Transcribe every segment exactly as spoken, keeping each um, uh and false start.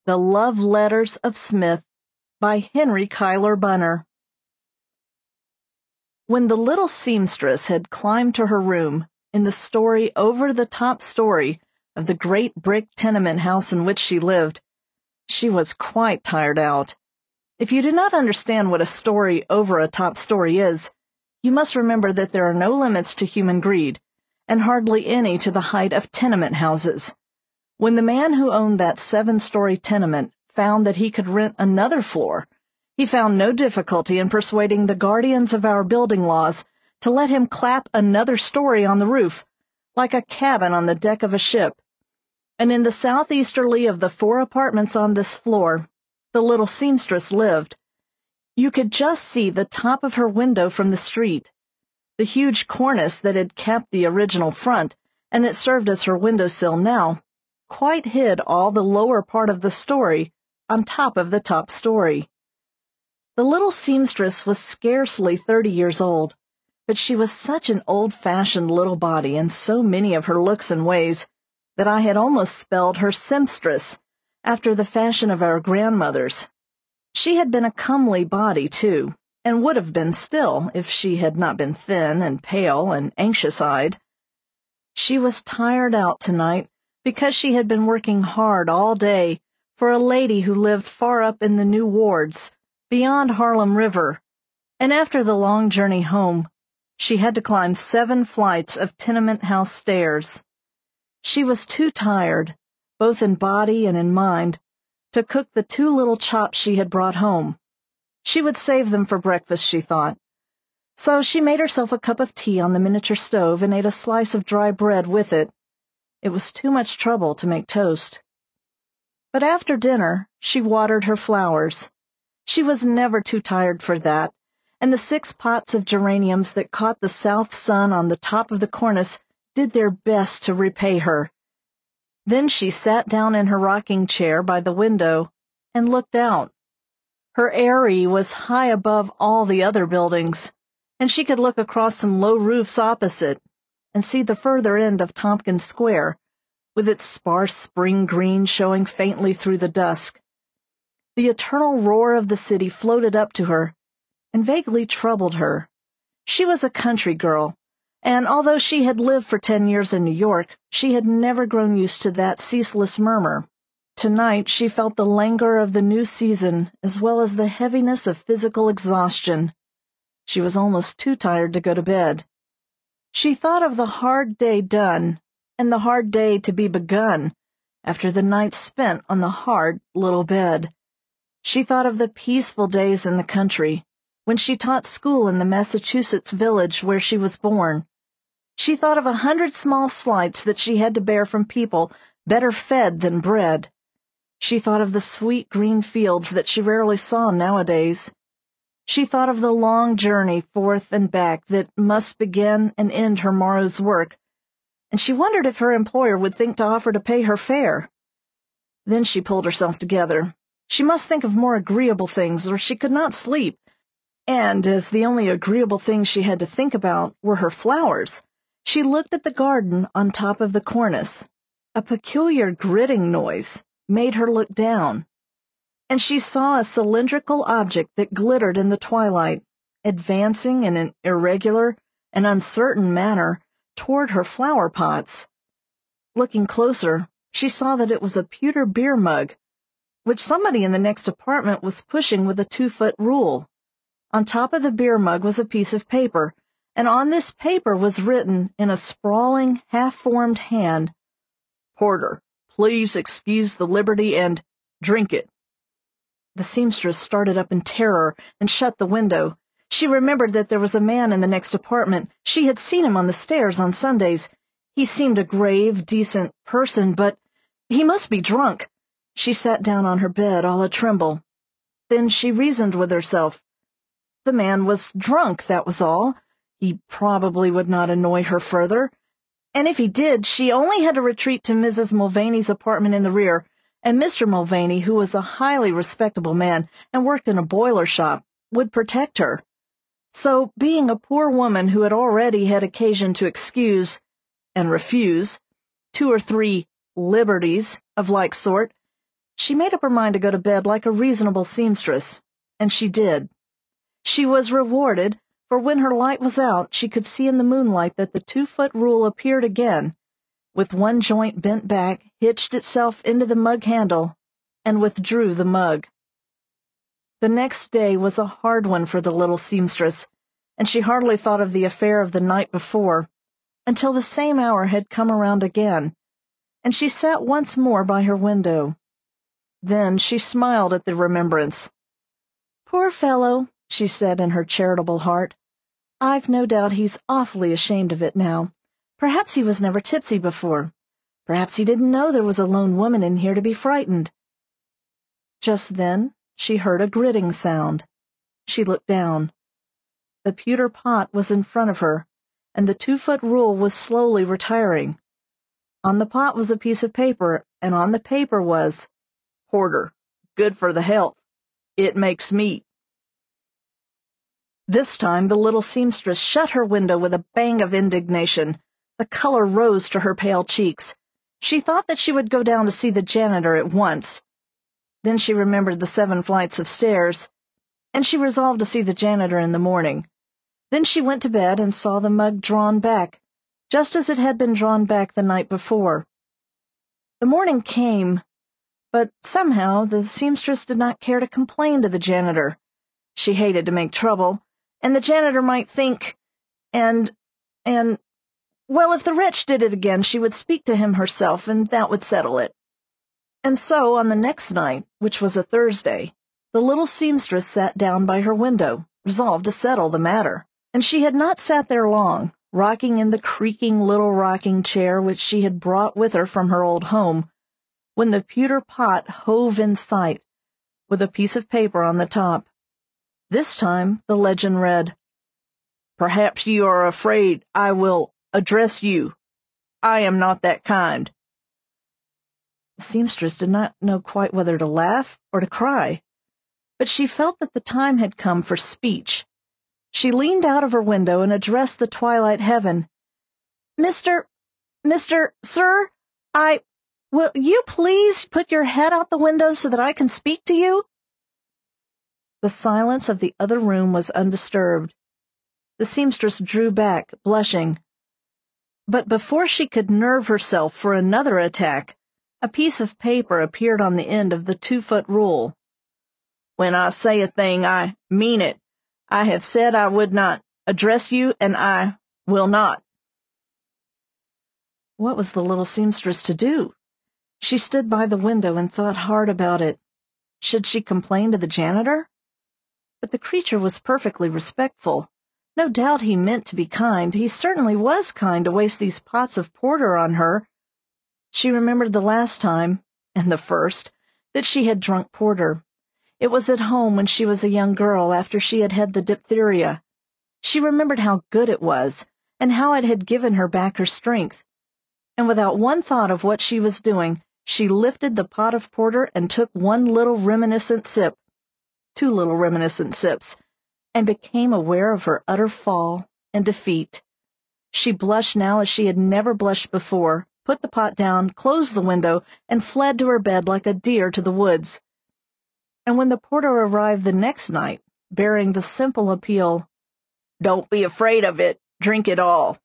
The Love Letters of Smith by Henry Cuyler Bunner. When the little seamstress had climbed to her room in the story over the top story of the great brick tenement house in which she lived, she was quite tired out. If you do not understand what a story over a top story is, you must remember that there are no limits to human greed, and hardly any to the height of tenement houses. When the man who owned that seven-story tenement found that he could rent another floor, he found no difficulty in persuading the guardians of our building laws to let him clap another story on the roof, like a cabin on the deck of a ship. And in the southeasterly of the four apartments on this floor, the little seamstress lived. You could just see the top of her window from the street. The huge cornice that had capped the original front, and that served as her windowsill now, quite hid all the lower part of the story on top of the top story. The little seamstress was scarcely thirty years old, but she was such an old-fashioned little body in so many of her looks and ways that I had almost spelled her Sempstress, after the fashion of our grandmothers. She had been a comely body, too, and would have been still if she had not been thin and pale and anxious-eyed. She was tired out tonight because she had been working hard all day for a lady who lived far up in the new wards, beyond Harlem River, and after the long journey home, she had to climb seven flights of tenement house stairs. She was too tired, both in body and in mind, to cook the two little chops she had brought home. She would save them for breakfast, she thought. So she made herself a cup of tea on the miniature stove and ate a slice of dry bread with it. It was too much trouble to make toast. But after dinner, she watered her flowers. She was never too tired for that, and the six pots of geraniums that caught the south sun on the top of the cornice did their best to repay her. Then she sat down in her rocking chair by the window and looked out. Her eyrie was high above all the other buildings, and she could look across some low roofs opposite and see the further end of Tompkins Square, with its sparse spring green showing faintly through the dusk. The eternal roar of the city floated up to her and vaguely troubled her. She was a country girl, and although she had lived for ten years in New York, she had never grown used to that ceaseless murmur. Tonight she felt the languor of the new season as well as the heaviness of physical exhaustion. She was almost too tired to go to bed. She thought of the hard day done and the hard day to be begun after the night spent on the hard little bed. She thought of the peaceful days in the country, when she taught school in the Massachusetts village where she was born. She thought of a hundred small slights that she had to bear from people better fed than bred. She thought of the sweet green fields that she rarely saw nowadays. She thought of the long journey forth and back that must begin and end her morrow's work, and she wondered if her employer would think to offer to pay her fare. Then she pulled herself together. She must think of more agreeable things, or she could not sleep, and as the only agreeable things she had to think about were her flowers, she looked at the garden on top of the cornice. A peculiar gritting noise made her look down, and she saw a cylindrical object that glittered in the twilight, advancing in an irregular and uncertain manner toward her flower pots. Looking closer, she saw that it was a pewter beer mug, which somebody in the next apartment was pushing with a two-foot rule. On top of the beer mug was a piece of paper, and on this paper was written in a sprawling, half-formed hand, "Porter, please excuse the liberty and drink it." The seamstress started up in terror and shut the window. She remembered that there was a man in the next apartment. She had seen him on the stairs on Sundays. He seemed a grave, decent person, but he must be drunk. She sat down on her bed, all a-tremble. Then she reasoned with herself. The man was drunk, that was all. He probably would not annoy her further. And if he did, she only had to retreat to Missus Mulvaney's apartment in the rear, and Mister Mulvaney, who was a highly respectable man and worked in a boiler shop, would protect her. So, being a poor woman who had already had occasion to excuse and refuse two or three liberties of like sort, She made up her mind to go to bed like a reasonable seamstress, and she did. She was rewarded, for when her light was out, she could see in the moonlight that the two-foot rule appeared again, with one joint bent back, hitched itself into the mug handle, and withdrew the mug. The next day was a hard one for the little seamstress, and she hardly thought of the affair of the night before, until the same hour had come around again, and she sat once more by her window. Then she smiled at the remembrance. "Poor fellow," she said in her charitable heart. "I've no doubt he's awfully ashamed of it now. Perhaps he was never tipsy before. Perhaps he didn't know there was a lone woman in here to be frightened." Just then she heard a gritting sound. She looked down. The pewter pot was in front of her, and the two-foot rule was slowly retiring. On the pot was a piece of paper, and on the paper was, "Porter, good for the health. It makes meat." This time the little seamstress shut her window with a bang of indignation. The color rose to her pale cheeks. She thought that she would go down to see the janitor at once. Then she remembered the seven flights of stairs, and she resolved to see the janitor in the morning. Then she went to bed and saw the mug drawn back, just as it had been drawn back the night before. The morning came, but somehow the seamstress did not care to complain to the janitor. She hated to make trouble, and the janitor might think, and, and, well, if the wretch did it again, she would speak to him herself, and that would settle it. And so, on the next night, which was a Thursday, the little seamstress sat down by her window, resolved to settle the matter. And she had not sat there long, rocking in the creaking little rocking chair which she had brought with her from her old home, when the pewter pot hove in sight, with a piece of paper on the top. This time the legend read, "Perhaps you are afraid I will address you. I am not that kind." The seamstress did not know quite whether to laugh or to cry, but she felt that the time had come for speech. She leaned out of her window and addressed the twilight heaven. Mister, Mister, Sir, I, will you please put your head out the window so that I can speak to you?" The silence of the other room was undisturbed. The seamstress drew back, blushing. But before she could nerve herself for another attack, a piece of paper appeared on the end of the two-foot rule. "When I say a thing, I mean it. I have said I would not address you, and I will not." What was the little seamstress to do? She stood by the window and thought hard about it. Should she complain to the janitor? But the creature was perfectly respectful. No doubt he meant to be kind. He certainly was kind to waste these pots of porter on her. She remembered the last time, and the first, that she had drunk porter. It was at home when she was a young girl after she had had the diphtheria. She remembered how good it was, and how it had given her back her strength. And without one thought of what she was doing, she lifted the pot of porter and took one little reminiscent sip, two little reminiscent sips, and became aware of her utter fall and defeat. She blushed now as she had never blushed before, put the pot down, closed the window, and fled to her bed like a deer to the woods. And when the porter arrived the next night, bearing the simple appeal, "Don't be afraid of it, drink it all,"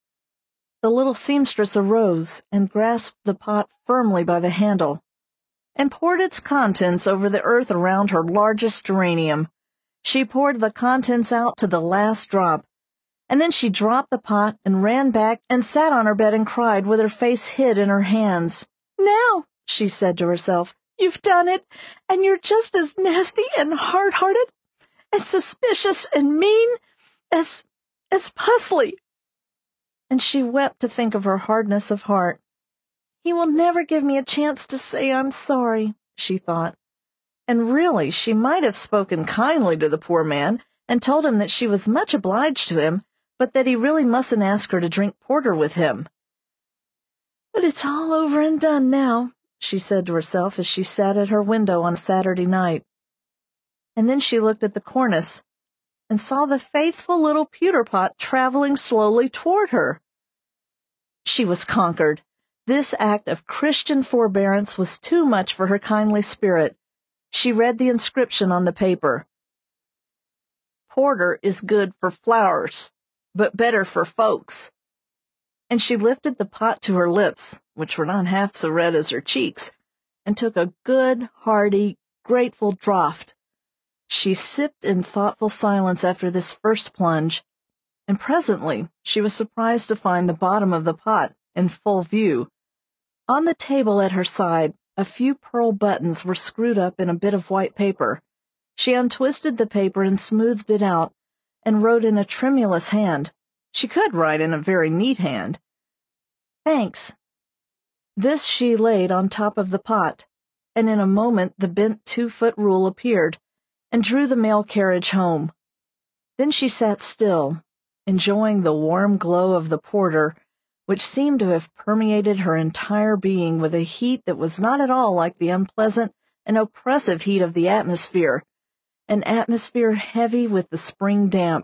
the little seamstress arose and grasped the pot firmly by the handle, and poured its contents over the earth around her largest geranium. She poured the contents out to the last drop, and then she dropped the pot and ran back and sat on her bed and cried with her face hid in her hands. "Now," she said to herself, "you've done it, and you're just as nasty and hard-hearted and suspicious and mean as, as Pusley." And she wept to think of her hardness of heart. "He will never give me a chance to say I'm sorry," she thought. And really, she might have spoken kindly to the poor man and told him that she was much obliged to him, but that he really mustn't ask her to drink porter with him. "But it's all over and done now," she said to herself as she sat at her window on a Saturday night. And then she looked at the cornice and saw the faithful little pewter pot traveling slowly toward her. She was conquered. This act of Christian forbearance was too much for her kindly spirit. She read the inscription on the paper. "Porter is good for flowers, but better for folks." And she lifted the pot to her lips, which were not half so red as her cheeks, and took a good, hearty, grateful draught. She sipped in thoughtful silence after this first plunge, and presently she was surprised to find the bottom of the pot in full view. On the table at her side, a few pearl buttons were screwed up in a bit of white paper. She untwisted the paper and smoothed it out, and wrote in a tremulous hand. She could write in a very neat hand. "Thanks." This she laid on top of the pot, and in a moment the bent two-foot rule appeared, and drew the mail carriage home. Then she sat still, enjoying the warm glow of the porter, which seemed to have permeated her entire being with a heat that was not at all like the unpleasant and oppressive heat of the atmosphere, an atmosphere heavy with the spring damp.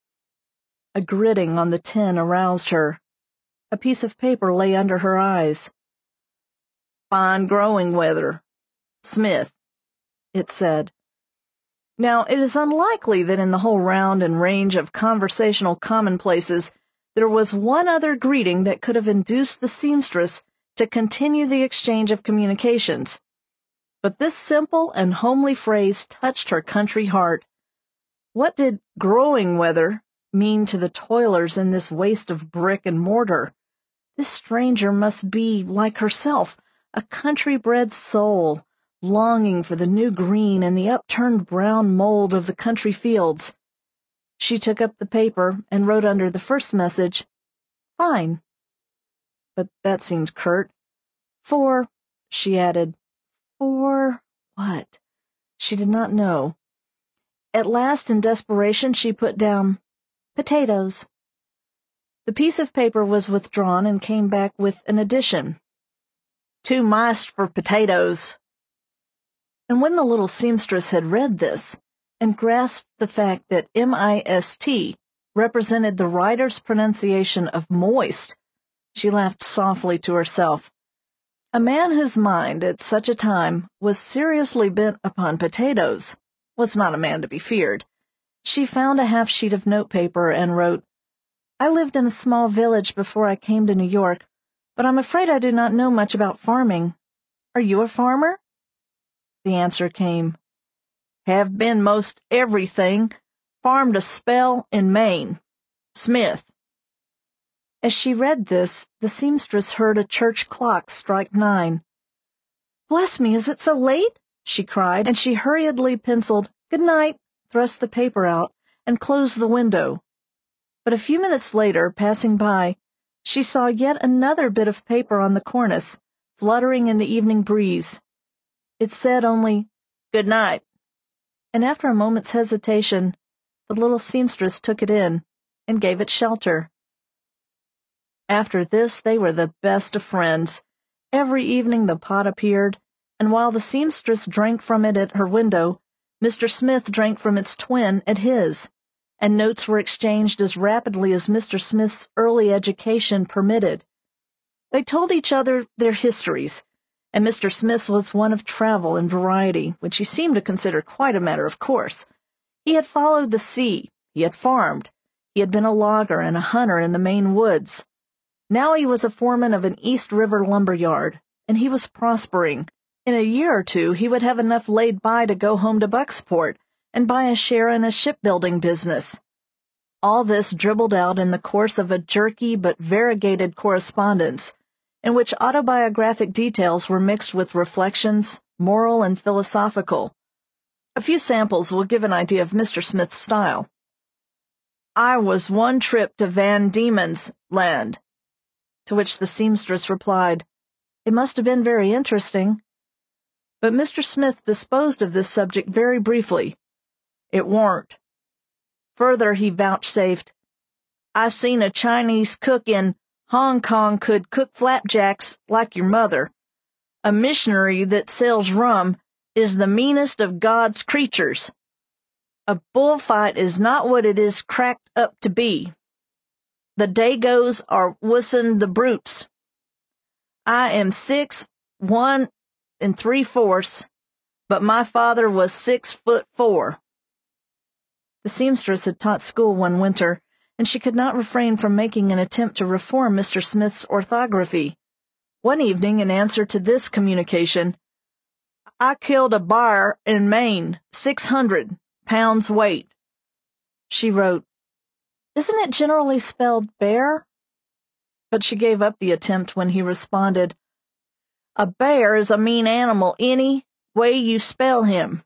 A gritting on the tin aroused her. A piece of paper lay under her eyes. "Fine growing weather. Smith," it said. Now, it is unlikely that in the whole round and range of conversational commonplaces there was one other greeting that could have induced the seamstress to continue the exchange of communications. But this simple and homely phrase touched her country heart. What did "growing weather" mean to the toilers in this waste of brick and mortar? This stranger must be, like herself, a country-bred soul, longing for the new green and the upturned brown mold of the country fields. She took up the paper and wrote under the first message, "Fine." But that seemed curt. "For," she added. For what? She did not know. At last, in desperation, she put down, "Potatoes." The piece of paper was withdrawn and came back with an addition. "Too moist for potatoes." And when the little seamstress had read this, and grasped the fact that M I S T represented the writer's pronunciation of moist, she laughed softly to herself. A man whose mind, at such a time, was seriously bent upon potatoes was not a man to be feared. She found a half sheet of notepaper and wrote, "I lived in a small village before I came to New York, but I'm afraid I do not know much about farming. Are you a farmer?" The answer came, "Have been most everything. Farmed a spell in Maine. Smith." As she read this, the seamstress heard a church clock strike nine. "Bless me, is it so late?" she cried, and she hurriedly penciled "Good night," thrust the paper out, and closed the window. But a few minutes later, passing by, she saw yet another bit of paper on the cornice, fluttering in the evening breeze. It said only, "Good night," and after a moment's hesitation, the little seamstress took it in, and gave it shelter. After this they were the best of friends. Every evening the pot appeared, and while the seamstress drank from it at her window, Mister Smith drank from its twin at his, and notes were exchanged as rapidly as Mister Smith's early education permitted. They told each other their histories, and Mister Smith's was one of travel and variety, which he seemed to consider quite a matter of course. He had followed the sea, he had farmed, he had been a logger and a hunter in the Maine woods. Now he was a foreman of an East River lumber yard, and he was prospering. In a year or two he would have enough laid by to go home to Bucksport and buy a share in a shipbuilding business. All this dribbled out in the course of a jerky but variegated correspondence, in which autobiographic details were mixed with reflections, moral and philosophical. A few samples will give an idea of Mister Smith's style. "I was one trip to Van Diemen's Land," to which the seamstress replied, "It must have been very interesting." But Mister Smith disposed of this subject very briefly. "It warn't." Further he vouchsafed, "I seen a Chinese cook in Hong Kong could cook flapjacks like your mother. A missionary that sells rum is the meanest of God's creatures. A bullfight is not what it is cracked up to be. The Dagos are wussin' the brutes. I am six, one and three-fourths, but my father was six foot four. The seamstress had taught school one winter, and she could not refrain from making an attempt to reform Mister Smith's orthography. One evening, in answer to this communication, I killed a b'ar in Maine, six hundred pounds weight. She wrote, Isn't it generally spelled bear? But she gave up the attempt when he responded, A bear is a mean animal any way you spell him.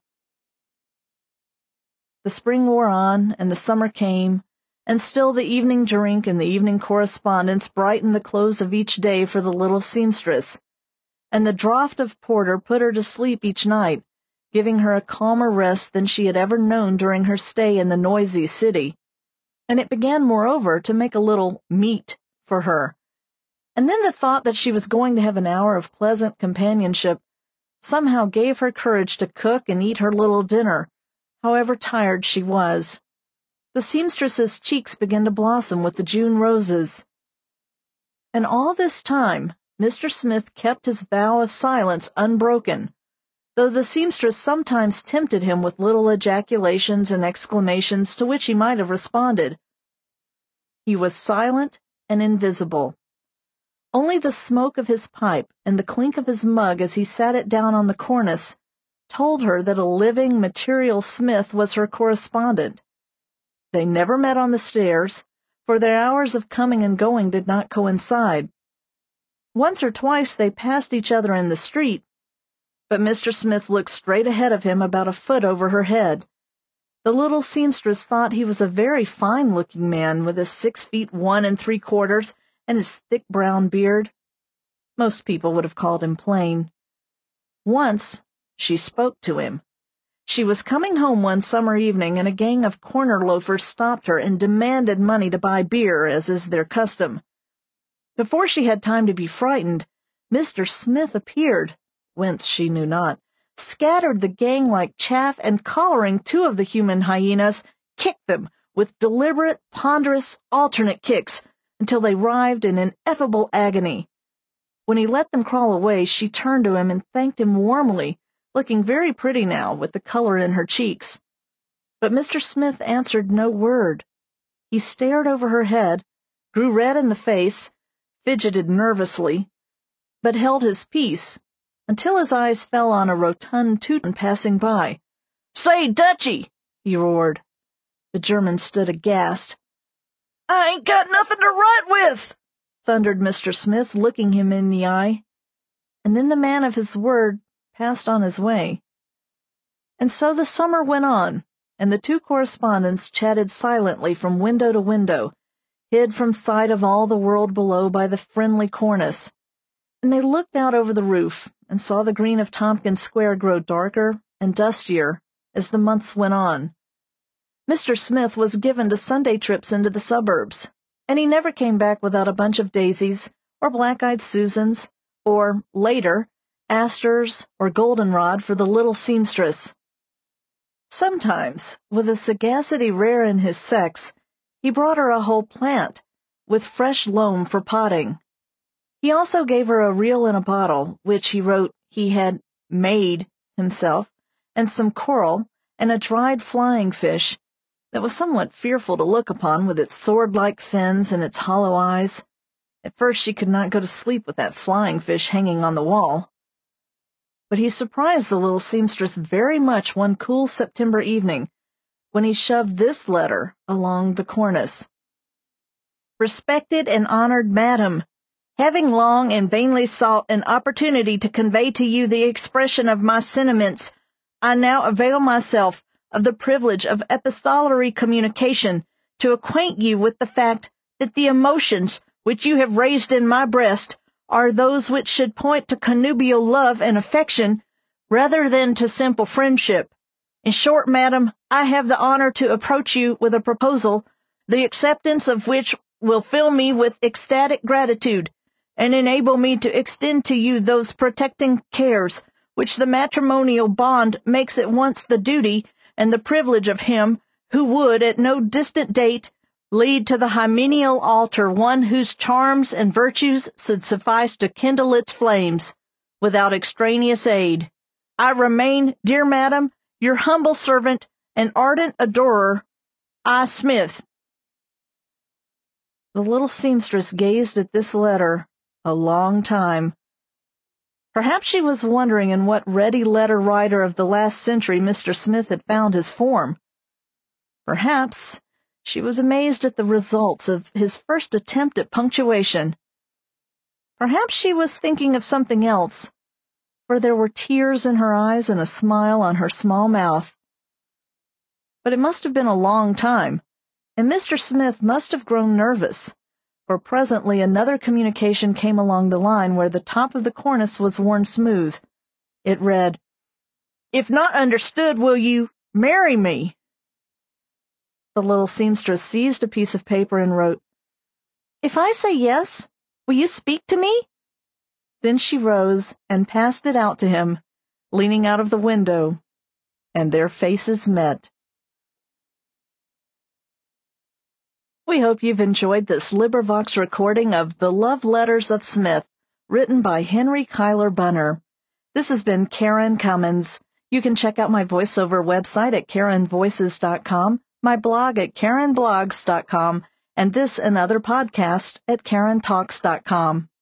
The spring wore on, and the summer came, and still the evening drink and the evening correspondence brightened the close of each day for the little seamstress, and the draught of porter put her to sleep each night, giving her a calmer rest than she had ever known during her stay in the noisy city. And it began, moreover, to make a little meat for her. And then the thought that she was going to have an hour of pleasant companionship somehow gave her courage to cook and eat her little dinner, however tired she was. The seamstress's cheeks began to blossom with the June roses. And all this time Mister Smith kept his vow of silence unbroken, though the seamstress sometimes tempted him with little ejaculations and exclamations to which he might have responded. He was silent and invisible. Only the smoke of his pipe and the clink of his mug as he sat it down on the cornice told her that a living, material Smith was her correspondent. They never met on the stairs, for their hours of coming and going did not coincide. Once or twice they passed each other in the street, but Mister Smith looked straight ahead of him about a foot over her head. The little seamstress thought he was a very fine-looking man with his six feet one and three quarters and his thick brown beard. Most people would have called him plain. Once she spoke to him. She was coming home one summer evening, and a gang of corner loafers stopped her and demanded money to buy beer, as is their custom. Before she had time to be frightened, Mister Smith appeared, whence she knew not, scattered the gang like chaff, and collaring two of the human hyenas, kicked them with deliberate, ponderous, alternate kicks, until they writhed in ineffable agony. When he let them crawl away, she turned to him and thanked him warmly, looking very pretty now, with the color in her cheeks. But Mister Smith answered no word. He stared over her head, grew red in the face, fidgeted nervously, but held his peace, until his eyes fell on a rotund Teuton passing by. "Say, Dutchy!" he roared. The German stood aghast. "I ain't got nothing to write with!" thundered Mister Smith, looking him in the eye. And then the man of his word passed on his way. And so the summer went on, and the two correspondents chatted silently from window to window, hid from sight of all the world below by the friendly cornice, and they looked out over the roof and saw the green of Tompkins Square grow darker and dustier as the months went on. Mister Smith was given to Sunday trips into the suburbs, and he never came back without a bunch of daisies, or black-eyed Susans, or, later, asters or goldenrod for the little seamstress. Sometimes, with a sagacity rare in his sex, he brought her a whole plant, with fresh loam for potting. He also gave her a reel in a bottle, which he wrote he had made himself, and some coral, and a dried flying fish, that was somewhat fearful to look upon with its sword-like fins and its hollow eyes. At first she could not go to sleep with that flying fish hanging on the wall. But he surprised the little seamstress very much one cool September evening, when he shoved this letter along the cornice. "Respected and honored Madam, having long and vainly sought an opportunity to convey to you the expression of my sentiments, I now avail myself of the privilege of epistolary communication to acquaint you with the fact that the emotions which you have raised in my breast are those which should point to connubial love and affection rather than to simple friendship. In short, madam, I have the honor to approach you with a proposal, the acceptance of which will fill me with ecstatic gratitude, and enable me to extend to you those protecting cares which the matrimonial bond makes at once the duty and the privilege of him who would, at no distant date, lead to the hymeneal altar one whose charms and virtues should suffice to kindle its flames, without extraneous aid. I remain, dear madam, your humble servant and ardent adorer, I. Smith. The little seamstress gazed at this letter a long time. Perhaps she was wondering in what ready letter writer of the last century Mister Smith had found his form. Perhaps she was amazed at the results of his first attempt at punctuation. Perhaps she was thinking of something else, for there were tears in her eyes and a smile on her small mouth. But it must have been a long time, and Mister Smith must have grown nervous, for presently another communication came along the line where the top of the cornice was worn smooth. It read, "If not understood, will you marry me?" The little seamstress seized a piece of paper and wrote, "If I say yes, will you speak to me?" Then she rose and passed it out to him, leaning out of the window, and their faces met. We hope you've enjoyed this LibriVox recording of The Love Letters of Smith, written by Henry Kyler Bunner. This has been Karen Cummins. You can check out my voiceover website at karen voices dot com, my blog at karen blogs dot com, and this and other podcasts at karen talks dot com.